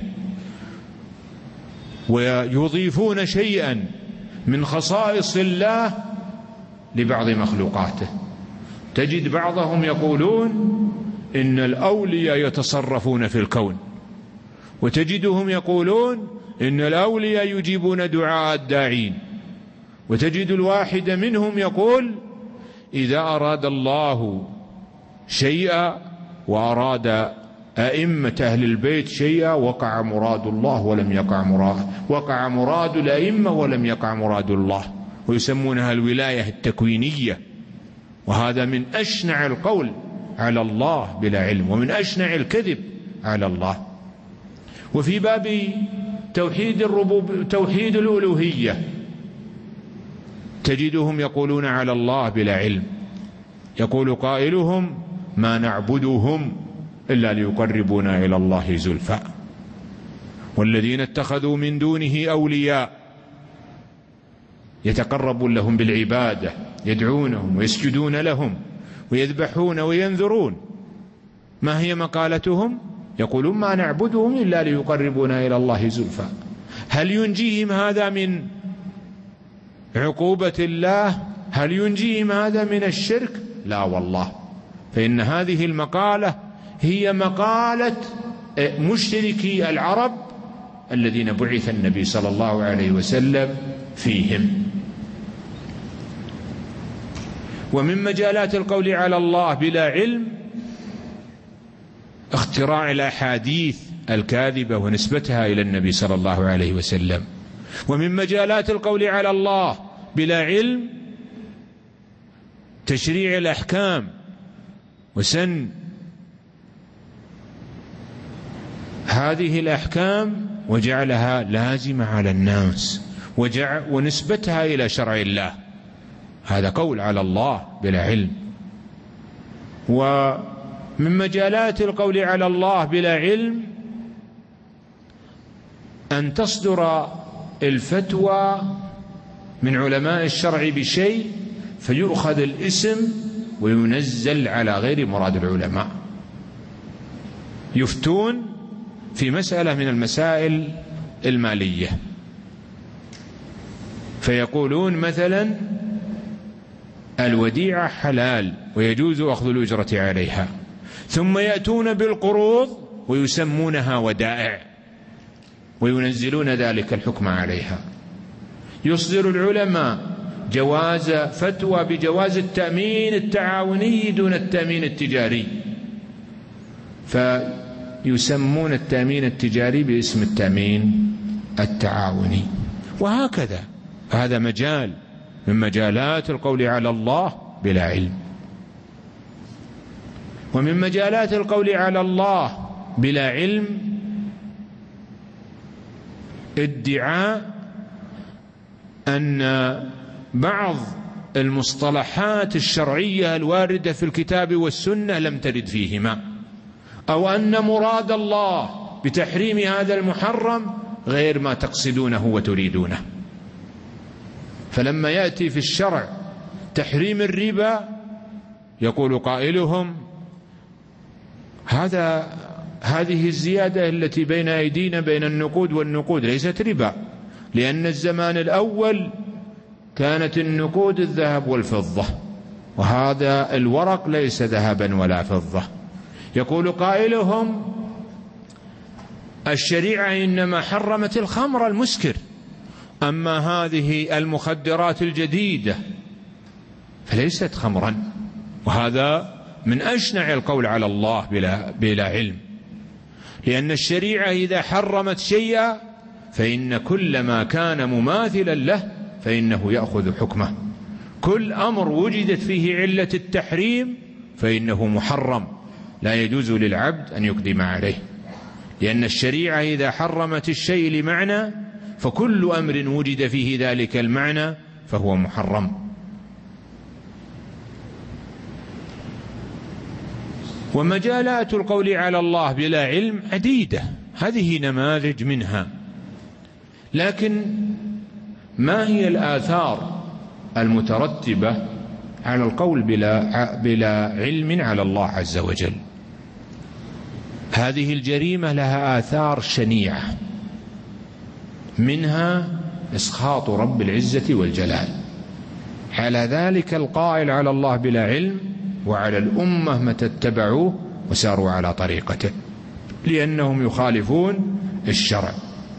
ويضيفون شيئا من خصائص الله لبعض مخلوقاته. تجد بعضهم يقولون إن الأولياء يتصرفون في الكون، وتجدهم يقولون إن الأولياء يجيبون دعاء الداعين، وتجد الواحد منهم يقول: إذا أراد الله شيئا وأراد أئمة أهل البيت شيئا وقع مراد الله ولم يقع مراد وقع مراد الأئمة ولم يقع مراد الله، ويسمونها الولاية التكوينية. وهذا من أشنع القول على الله بلا علم، ومن أشنع الكذب على الله. وفي باب توحيد الربوب توحيد الألوهية تجدهم يقولون على الله بلا علم. يقول قائلهم: ما نعبدهم إلا ليقربونا إلى الله زلفى، والذين اتخذوا من دونه أولياء يتقربون لهم بالعبادة، يدعونهم ويسجدون لهم ويذبحون وينذرون. ما هي مقالتهم؟ يقولون: ما نعبدهم إلا ليقربونا إلى الله زلفى. هل ينجيهم هذا من عقوبة الله؟ هل ينجيهم هذا من الشرك؟ لا والله. فإن هذه المقالة هي مقالة مشركي العرب الذين بعث النبي صلى الله عليه وسلم فيهم. ومن مجالات القول على الله بلا علم اختراع الأحاديث الكاذبة ونسبتها إلى النبي صلى الله عليه وسلم. ومن مجالات القول على الله بلا علم تشريع الأحكام وسن هذه الأحكام وجعلها لازمة على الناس وجعل ونسبتها إلى شرع الله، هذا قول على الله بلا علم. ومن مجالات القول على الله بلا علم أن تصدر الفتوى من علماء الشرع بشيء فيؤخذ الاسم وينزل على غير مراد العلماء. يفتون في مسألة من المسائل المالية فيقولون مثلا الوديعة حلال ويجوز أخذ الأجرة عليها، ثم يأتون بالقروض ويسمونها ودائع وينزلون ذلك الحكم عليها. يصدر العلماء جواز فتوى بجواز التأمين التعاوني دون التأمين التجاري، فيسمون التأمين التجاري باسم التأمين التعاوني، وهكذا. هذا مجال من مجالات القول على الله بلا علم. ومن مجالات القول على الله بلا علم ادعاء أن بعض المصطلحات الشرعية الواردة في الكتاب والسنة لم ترد فيهما، أو أن مراد الله بتحريم هذا المحرم غير ما تقصدونه وتريدونه. فلما يأتي في الشرع تحريم الربا يقول قائلهم هذا هذه الزيادة التي بين أيدينا بين النقود والنقود ليست ربا، لأن الزمان الأول كانت النقود الذهب والفضة، وهذا الورق ليس ذهبا ولا فضة. يقول قائلهم الشريعة إنما حرمت الخمر المسكر، أما هذه المخدرات الجديدة فليست خمرا. وهذا من أشنع القول على الله بلا, بلا علم، لأن الشريعة إذا حرمت شيئا فإن كل ما كان مماثلا له فإنه يأخذ حكمه. كل أمر وجدت فيه علة التحريم فإنه محرم، لا يجوز للعبد أن يقدم عليه، لأن الشريعة إذا حرمت الشيء لمعنى فكل أمر وجد فيه ذلك المعنى فهو محرم. ومجالات القول على الله بلا علم عديدة، هذه نماذج منها. لكن ما هي الآثار المترتبة على القول بلا, بلا علم على الله عز وجل؟ هذه الجريمة لها آثار شنيعة، منها إسخاط رب العزة والجلال على ذلك القائل على الله بلا علم وعلى الأمة متى اتبعوه وساروا على طريقته، لأنهم يخالفون الشرع.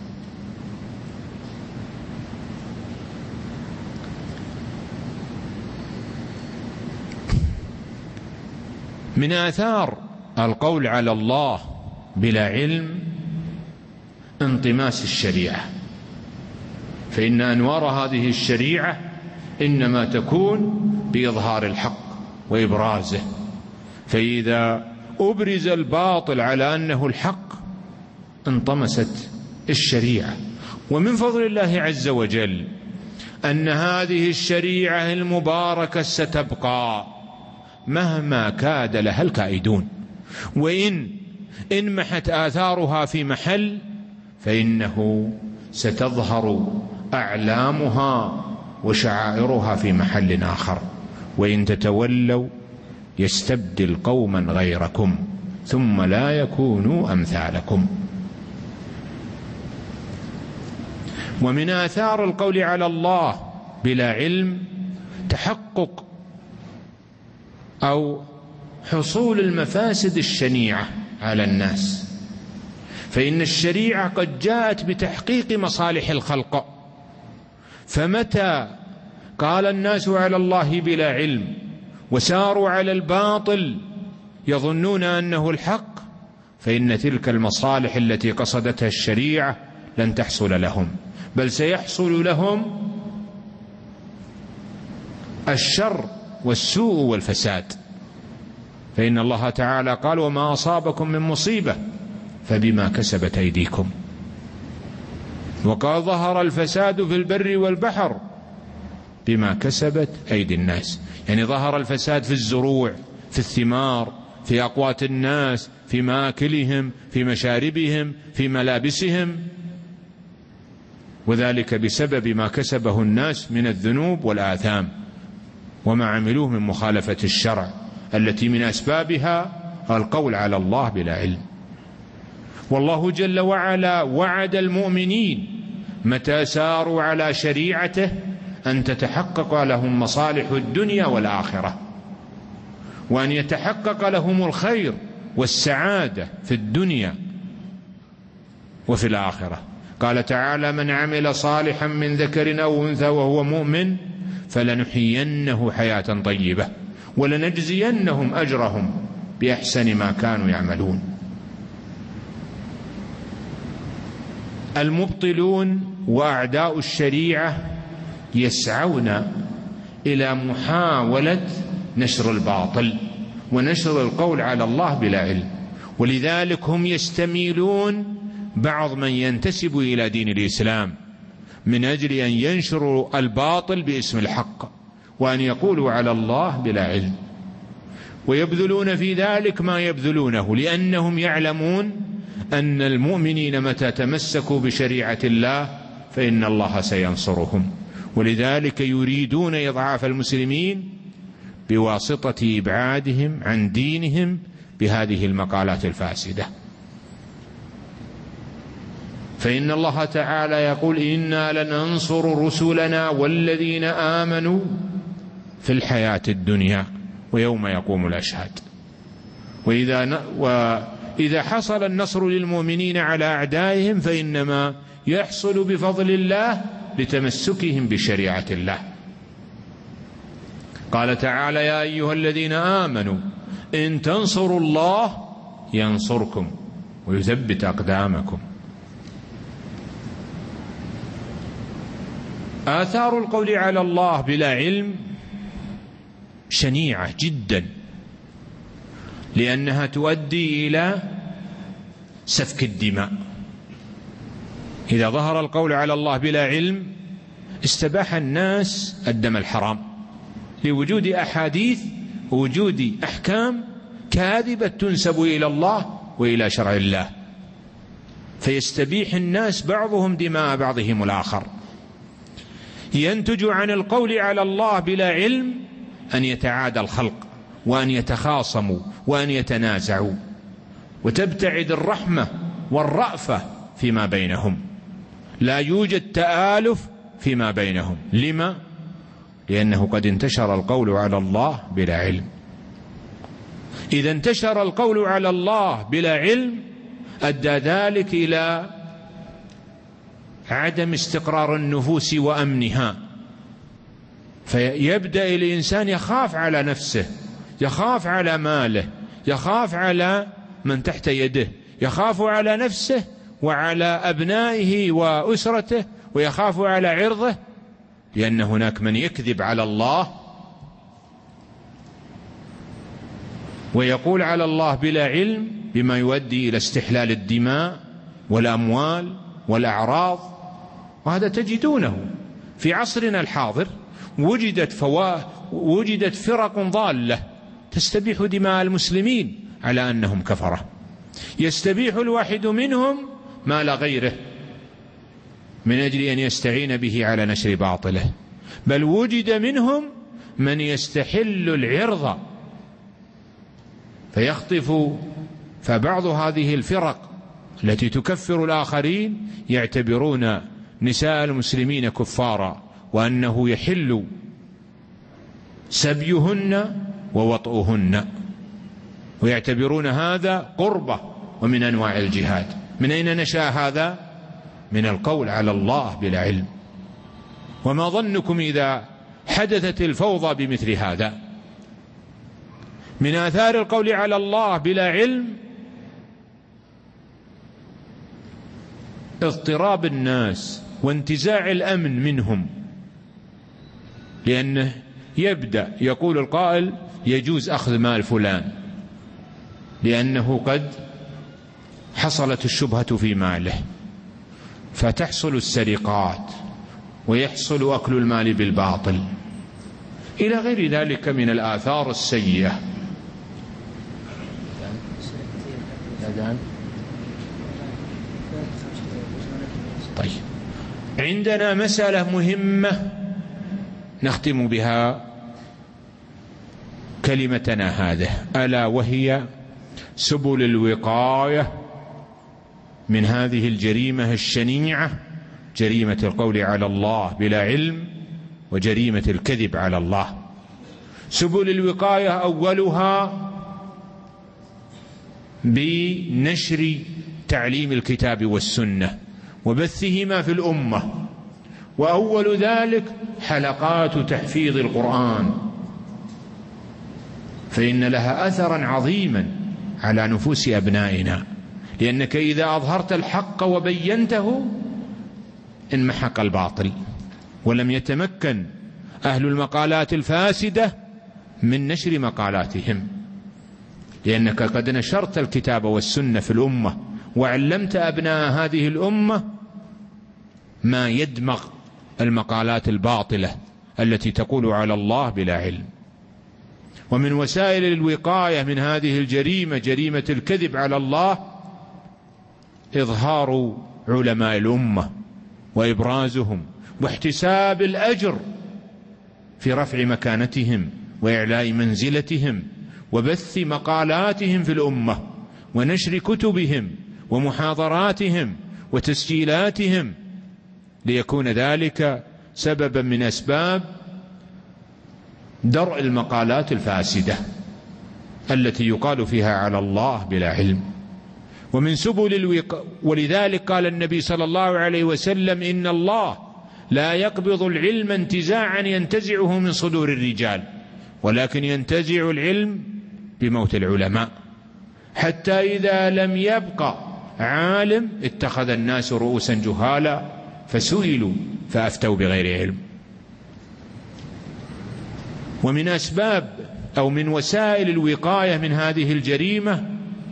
من آثار القول على الله بلا علم انطماس الشريعة، فإن أنوار هذه الشريعة إنما تكون بإظهار الحق وإبرازه، فإذا أبرز الباطل على أنه الحق انطمست الشريعة. ومن فضل الله عز وجل أن هذه الشريعة المباركة ستبقى مهما كاد لها الكائدون، وإن انمحت آثارها في محل فإنه ستظهر أعلامها وشعائرها في محل آخر. وإن تتولوا يستبدل قوما غيركم ثم لا يكونوا أمثالكم. ومن آثار القول على الله بلا علم تحقق أو حصول المفاسد الشنيعة على الناس، فإن الشريعة قد جاءت بتحقيق مصالح الخلق، فمتى قال الناس على الله بلا علم وساروا على الباطل يظنون أنه الحق، فإن تلك المصالح التي قصدتها الشريعة لن تحصل لهم، بل سيحصل لهم الشر والسوء والفساد. فإن الله تعالى قال: وما أصابكم من مصيبة فبما كسبت أيديكم. وقال: ظهر الفساد في البر والبحر بما كسبت أيدي الناس. يعني ظهر الفساد في الزروع، في الثمار، في أقوات الناس، في ماكلهم، في مشاربهم، في ملابسهم، وذلك بسبب ما كسبه الناس من الذنوب والآثام وما عملوه من مخالفة الشرع، التي من أسبابها القول على الله بلا علم. والله جل وعلا وعد المؤمنين متى ساروا على شريعته أن تتحقق لهم مصالح الدنيا والآخرة، وأن يتحقق لهم الخير والسعادة في الدنيا وفي الآخرة. قال تعالى: من عمل صالحا من ذكر أو أنثى وهو مؤمن فلنحيينه حياة طيبة ولنجزينهم أجرهم بأحسن ما كانوا يعملون. المبطلون وأعداء الشريعة يسعون إلى محاولة نشر الباطل ونشر القول على الله بلا علم، ولذلك هم يستميلون بعض من ينتسب إلى دين الإسلام من أجل أن ينشروا الباطل باسم الحق وأن يقولوا على الله بلا علم، ويبذلون في ذلك ما يبذلونه، لأنهم يعلمون أن المؤمنين متى تمسكوا بشريعة الله فإن الله سينصرهم، ولذلك يريدون إضعاف المسلمين بواسطة إبعادهم عن دينهم بهذه المقالات الفاسدة. فإن الله تعالى يقول: إنا لننصر رسلنا والذين آمنوا في الحياة الدنيا ويوم يقوم الأشهاد. وإذا, وإذا حصل النصر للمؤمنين على أعدائهم فإنما يحصل بفضل الله لتمسكهم بشريعة الله. قال تعالى: يا أيها الذين آمنوا إن تنصروا الله ينصركم ويثبت أقدامكم. آثار القول على الله بلا علم شنيعة جدا، لأنها تؤدي إلى سفك الدماء. إذا ظهر القول على الله بلا علم استباح الناس الدم الحرام لوجود أحاديث ووجود أحكام كاذبة تنسب إلى الله وإلى شرع الله، فيستبيح الناس بعضهم دماء بعضهم الآخر. ينتج عن القول على الله بلا علم أن يتعادى الخلق وأن يتخاصموا وأن يتنازعوا، وتبتعد الرحمة والرأفة فيما بينهم، لا يوجد تآلف فيما بينهم. لما؟ لأنه قد انتشر القول على الله بلا علم. إذا انتشر القول على الله بلا علم أدى ذلك إلى عدم استقرار النفوس وأمنها، فيبدأ الإنسان يخاف على نفسه، يخاف على ماله، يخاف على من تحت يده، يخاف على نفسه وعلى أبنائه وأسرته، ويخاف على عرضه، لأن هناك من يكذب على الله ويقول على الله بلا علم بما يؤدي إلى استحلال الدماء والأموال والأعراض. وهذا تجدونه في عصرنا الحاضر. وجدت فوا... وجدت فرق ضالة تستبيح دماء المسلمين على أنهم كفرة، يستبيح الواحد منهم مال غيره من أجل أن يستعين به على نشر باطله، بل وجد منهم من يستحل العرض فيخطف. فبعض هذه الفرق التي تكفر الآخرين يعتبرون نساء المسلمين كفارا، وأنه يحل سبيهن ووطئهن، ويعتبرون هذا قربة ومن أنواع الجهاد، من أين نشأ هذا؟ من القول على الله بلا علم. وما ظنكم إذا حدثت الفوضى بمثل هذا؟ من آثار القول على الله بلا علم اضطراب الناس وانتزاع الأمن منهم، لأنه يبدأ يقول القائل يجوز أخذ مال فلان لأنه قد حصلت الشبهة في ماله، فتحصل السرقات ويحصل أكل المال بالباطل إلى غير ذلك من الآثار السيئة. طيب، عندنا مسألة مهمة نختم بها كلمتنا هذه، ألا وهي سبل الوقاية من هذه الجريمة الشنيعة، جريمة القول على الله بلا علم وجريمة الكذب على الله. سبل الوقاية أولها بنشر تعليم الكتاب والسنة وبثهما في الأمة، وأول ذلك حلقات تحفيظ القرآن، فإن لها أثرا عظيما على نفوس أبنائنا، لأنك إذا أظهرت الحق وبينته انمحق الباطل، ولم يتمكن أهل المقالات الفاسدة من نشر مقالاتهم، لأنك قد نشرت الكتاب والسنة في الأمة وعلمت أبناء هذه الأمة ما يدمغ المقالات الباطلة التي تقول على الله بلا علم. ومن وسائل الوقاية من هذه الجريمة، جريمة الكذب على الله، إظهار علماء الأمة وإبرازهم واحتساب الأجر في رفع مكانتهم وإعلاء منزلتهم وبث مقالاتهم في الأمة ونشر كتبهم ومحاضراتهم وتسجيلاتهم، ليكون ذلك سببا من أسباب درء المقالات الفاسدة التي يقال فيها على الله بلا علم. ومن سبل الوقاية، ولذلك قال النبي صلى الله عليه وسلم إن الله لا يقبض العلم انتزاعا ينتزعه من صدور الرجال، ولكن ينتزع العلم بموت العلماء، حتى إذا لم يبق عالم اتخذ الناس رؤوسا جهالا فسئلوا فأفتوا بغير علم. ومن أسباب أو من وسائل الوقاية من هذه الجريمة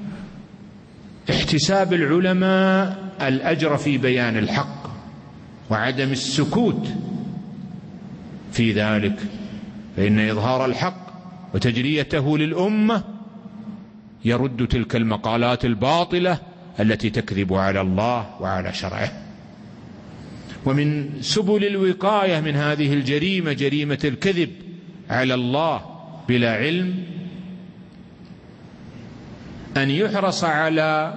احتساب العلماء الأجر في بيان الحق وعدم السكوت في ذلك، فإن إظهار الحق وتجريته للأمة يرد تلك المقالات الباطلة التي تكذب على الله وعلى شرعه. ومن سبل الوقاية من هذه الجريمة، جريمة الكذب على الله بلا علم، أن يحرص على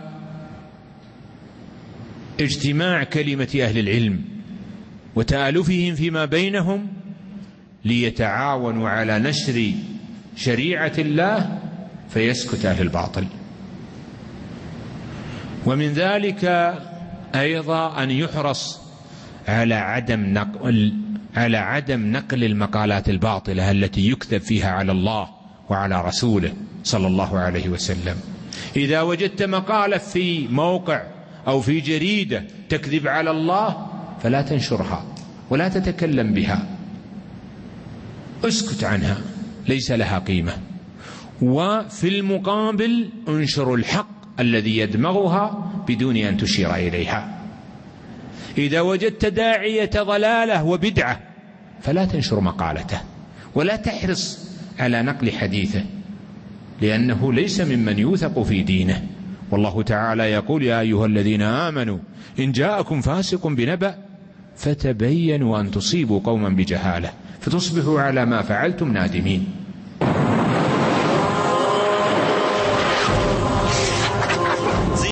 اجتماع كلمة أهل العلم وتآلفهم فيما بينهم ليتعاونوا على نشر شريعة الله فيسكت أهل الباطل. ومن ذلك أيضا أن يحرص على عدم نقل على عدم نقل المقالات الباطلة التي يكذب فيها على الله وعلى رسوله صلى الله عليه وسلم. إذا وجدت مقالة في موقع أو في جريدة تكذب على الله فلا تنشرها ولا تتكلم بها، اسكت عنها، ليس لها قيمة. وفي المقابل انشر الحق الذي يدمغها بدون أن تشير إليها. إذا وجدت داعية ضلالة وبدعة فلا تنشر مقالته ولا تحرص على نقل حديثه، لأنه ليس ممن يوثق في دينه. والله تعالى يقول يا أيها الذين آمنوا إن جاءكم فاسق بنبأ فتبينوا أن تصيبوا قوما بجهالة فتصبحوا على ما فعلتم نادمين.